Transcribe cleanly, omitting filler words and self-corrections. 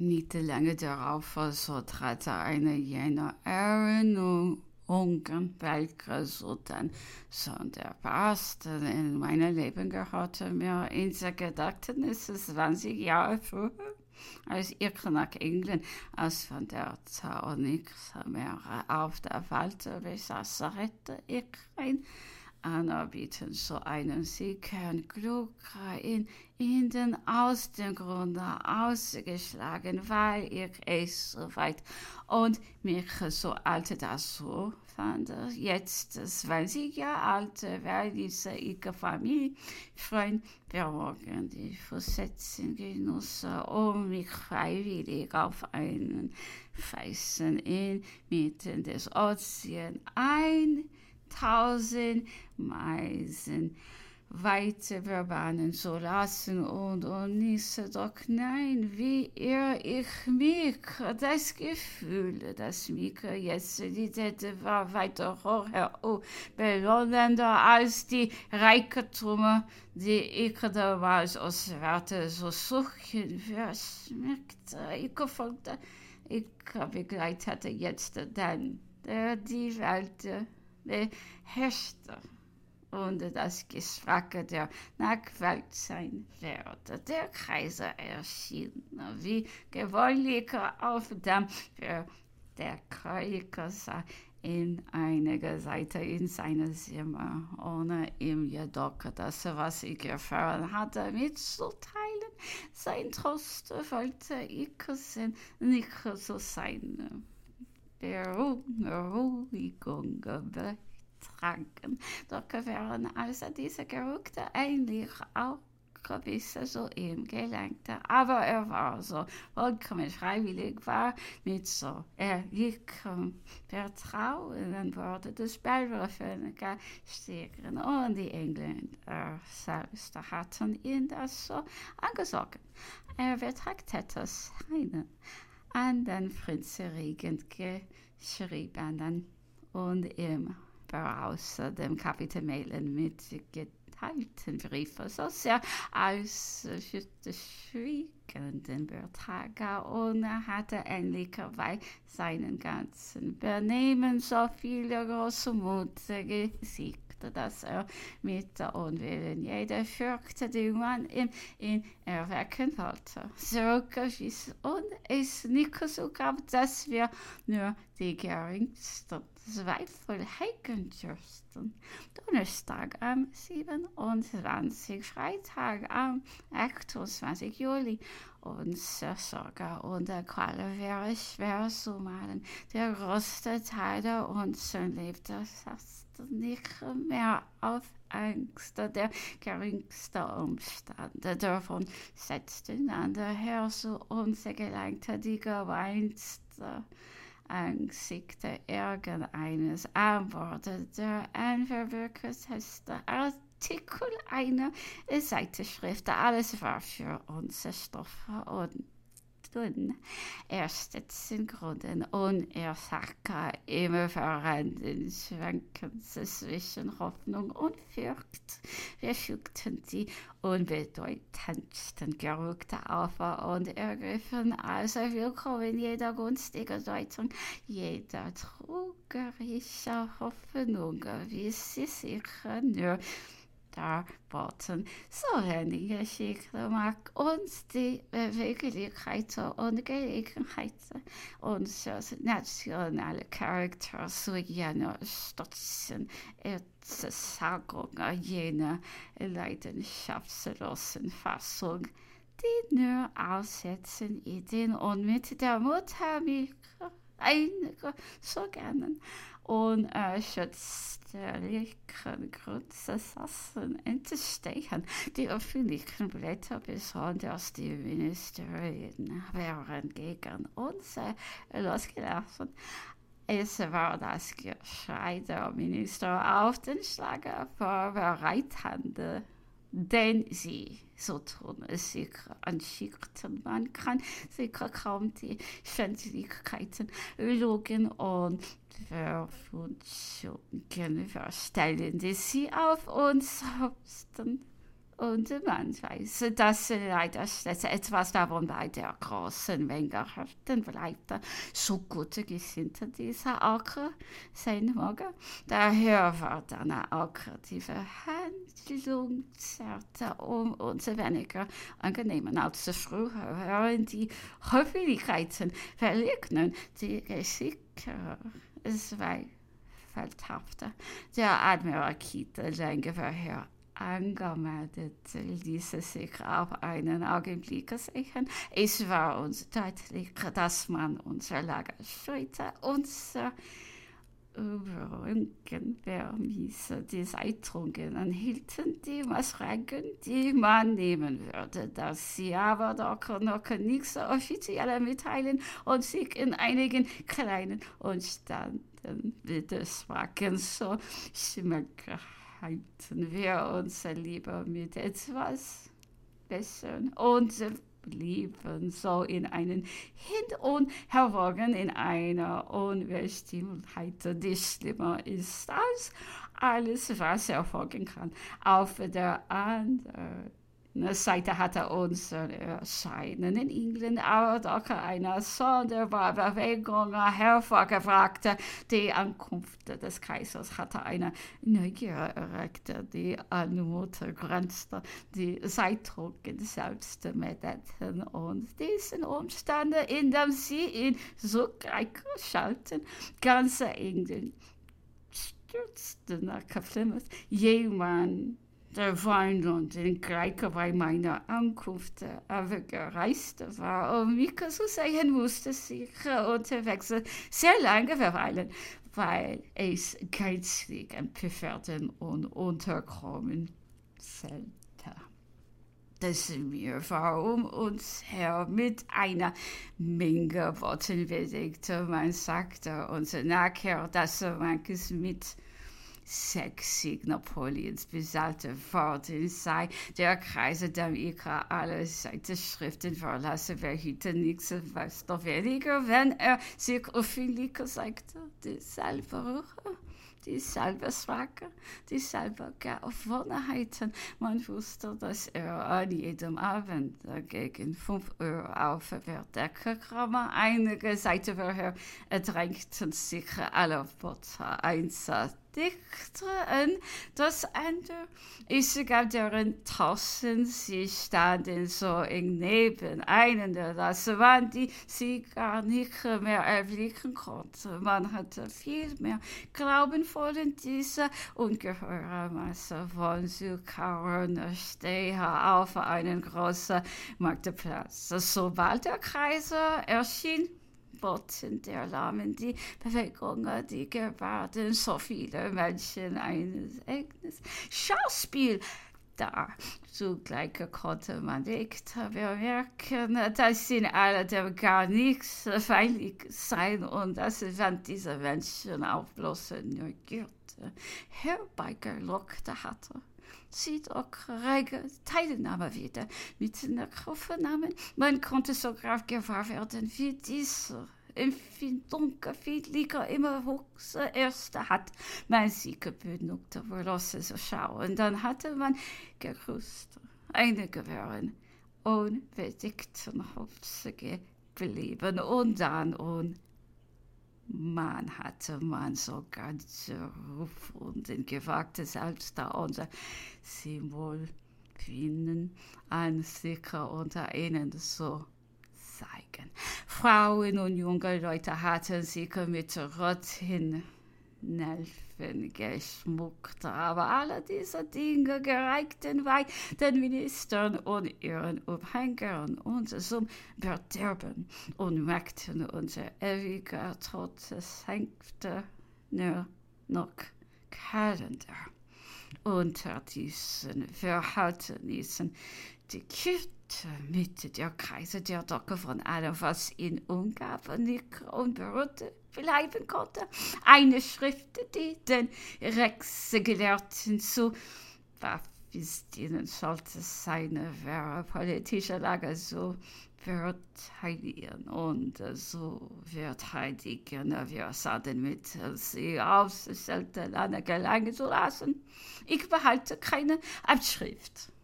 Nicht lange darauf trat eine jener Erinnerungen, welche Sultan sonderbarst in meinem Leben gehörte mir in der Gedächtnis 20 Jahre früher, als ich nach England als von der Zahl nichts mehr auf der Welt besaß, rette ich ein Anerbieten so einen sicheren Glück in den aus dem Grunde ausgeschlagen, weil ich es so weit und mich so alt dazu fand. Jetzt 20 Jahre alt, weil diese ich Familienfreund vermogen die Versetzung genossen, um mich freiwillig auf einen Felsen inmitten des Ozeans 1000 Meilen weite verbannen zu lassen und nicht doch nein, wie ich mich, das Gefühl, das mich jetzt die Täte war weiter hoch belohnender als die Reichtümer, die ich damals aus Werte so suchen verschmeckte. Ich folgte, ich begleitete jetzt dann die Welt beherrschte und das Geschmack der Nachwelt sein werde. Der Kaiser erschien wie gewöhnlich auf dem der Kaiser sah in einiger Seite in seinem Zimmer, ohne ihm jedoch das, was ich erfahren hatte, mitzuteilen. Sein Trost wollte ich nicht so sein. Beruhigung betranken. Doch wären also diese Gerüchte eigentlich auch gewisse so ihm gelangte. Aber er war so vollkommen freiwillig, war mit so ehrlichem Vertrauen Worte des Beiwürfen gestiegen. Und die Engländer selbst hatten ihn das so angesogen. Er betrachtete seinen an den Prinzenregent geschrieben und ihm voraus dem Kapitän Mailen mitgeteilten Briefe so sehr als schwiegenden Betrag und hatte endlich bei seinen ganzen Benehmen so viele Großmut gesiegt, dass mit der Unwillen jeder fürchte, die man ihn erwecken wollte, zurückgewiesen und es nicht so gab, dass wir nur die geringsten Zweifel hegen dürften. Donnerstag am 27, Freitag am 28 Juli. Unsere Sorge und Qual wäre schwer zu malen. Der größte Teil der unseren lebte fast nicht mehr auf Angst. Der geringste Umstand davon setzten an der Herr zu uns gelangte die gemeinste Angesichte irgendeines Antwortet der unverwirklichteste Artikel einer Seitenschrift. Alles war für uns Stoff und dünn. Erstens Gründen unersagbar immer vorhanden Schwanken zwischen Hoffnung und Furcht. Wir fügten die unbedeutendsten Gerüchte auf und ergriffen also willkommen jeder günstige Deutung, jeder trügerischer Hoffnung, wie sie sich nur darboten. So wenig geschickt mag uns die Beweglichkeit und Gelegenheit unseres nationalen Charakters zu jener stolzen Erzagung jener leidenschaftslosen Fassung, die nur aussetzen Ideen und mit der Mutter mich einige so gerne unerschütterlichen Grundsätzen entstehen. Die öffentlichen Blätter, besonders die Ministerien, wären gegen uns losgelassen. Es war das Geschrei der Minister auf den Schlag vorbereitend, denn sie, so tun es sich anschickten. Man kann sicher kaum die Schändlichkeiten lügen und Verwunschungen verstellen, die sie auf uns haupten. Und man weiß, dass leider etwas davon bei der großen Menge haften bleibt. So gut gesinnt dieser Acker sein mag. Daher war dann auch die Verhandlung zärter und weniger angenehm als früher. Die Höflichkeiten verlegnen die Gesichter zweifelhafter. Der Admiral Kittel vorher angemeldet, ließ es sich auf einen Augenblick sehen. Es war uns deutlich, dass man unser Lager scheute, unser Überrücken vermiss. Die Zeitungen enthielten die Maßregeln, die man nehmen würde, dass sie aber doch noch nichts offiziell mitteilen und sich in einigen kleinen Umständen widersprachen. So schmeckt halten wir uns lieber mit etwas Besseren und blieben so in einen Hin und Herwogen in einer Unbestimmtheit, die schlimmer ist als alles, was erfolgen kann. Auf der anderen Seite hatte unser Erscheinen in England aber doch eine sonderbare Bewegung hervorgebracht. Die Ankunft des Kaisers hatte eine Neugier erregt, die Anmut grenzte. Die Zeitungen selbst meldeten uns diesen Umstand, indem sie in Sogleich schalten. Ganz England stürzte nach Plymouth. Jemand der Feind und den Greiker bei meiner Ankunft aber gereist war, um mich zu sehen, musste sich unterwegs sehr lange verweilen, weil es geizig empörten und unterkommen selten. Dass mir war uns her mit einer Menge Worten belegte. Man sagte uns nachher, dass manches mit sexig Napoleons besalte worden sei. Der Kaiser, dem ich alle Schriften verlasse, verhüte nichts, was doch weniger, wenn sich öffentlich sagte, dieselbe Sprache, dieselbe Gewohnheiten. Man wusste, dass an jedem Abend gegen 5 Uhr auf der Deckenkammer einige Seiten vorher drängten sich alle Worte einzudichten. Das andere ist gab deren draußen, sie standen so eng nebeneinander, dass man die sie gar nicht mehr erblicken konnte. Man hatte viel mehr Glauben vor dieser ungeheure Masse von Südkaroliner Steher auf einen großen Marktplatz. Sobald der Kaiser erschien, boten der Lahmen die Bewegungen, die Gebärden so viele Menschen eines eigenes Schauspiel dar. Zugleich konnte man nicht bemerken, dass in alle dem gar nichts feilig sein und dass wenn diese Menschen auf bloße Neugierde herbeigelockt hatte. Sie doch rege Teilnahme wieder mit einer Aufnahme. Man konnte sogar gewahr werden, wie diese Empfindung vieler immer wuchs erste hat. Man sie genugte, woraus zu schauen. Dann hatte man gegrüßt. Einige waren unbedingten Hofs geblieben und dann man hatte man so ganz gefunden gewagt, selbst da unser Symbol finden, an sich unter ihnen so zeigen. Frauen und junge Leute hatten sich mit roten Nelfen geschmuckt, aber alle diese Dinge gereichten bei den Ministern und ihren Umhängern und zum Verderben und machten unser ewiger Todeshängte nur noch kalender. Unter diesen Verhaltenissen die Kirche mit der Kaiser, der doch von allem, was ihn umgab, nicht unberührt bleiben konnte. Eine Schrift, die den Rechtsgelehrten zu befestigen sollte, seine politische Lage so verteidigen und so verteidigen, wir sagen mittels sie ausgestellte Lande gelangen zu lassen. Ich behalte keine Abschrift.